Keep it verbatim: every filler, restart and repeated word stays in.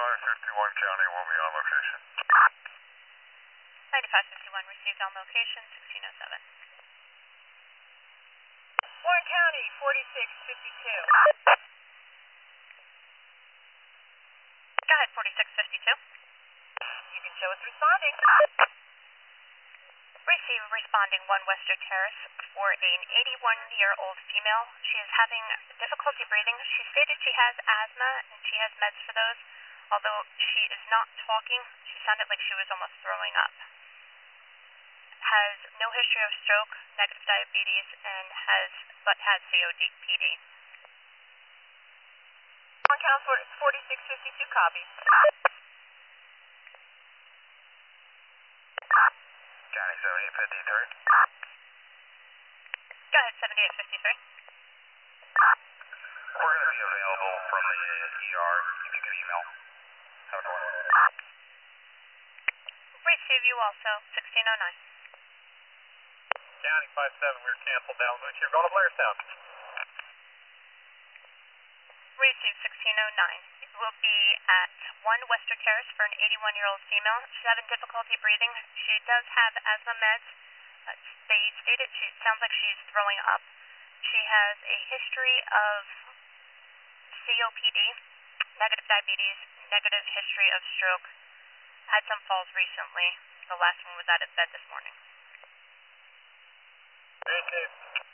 ninety-five fifty-one County will be on location. ninety-five fifty-one received on location, sixteen oh seven. Warren County, forty-six fifty-two. Go ahead, forty-six fifty-two. You can show us responding. Receive responding one Western Terrace for an eighty-one-year-old female. She is having difficulty breathing. She stated she has asthma and she has meds for those. Although she is not talking, she sounded like she was almost throwing up. Has no history of stroke, negative diabetes, and has but had C O P D. On count forty-six fifty-two, copy. County seventy-eight fifty-three. Go ahead, seventy-eight fifty-three. We're going to be available from the E R if you can email. Have a good one. Receive you also, sixteen oh nine. County five seven, we're canceled down. You're going to Blairstown. Receive sixteen oh nine. It will be at one Western Terrace for an eighty-one-year-old female. She's having difficulty breathing. She does have asthma meds. Uh, they stated she it sounds like she's throwing up. She has a history of C O P D, negative diabetes, negative history of stroke. Had some falls recently. The last one was out of bed this morning. Okay.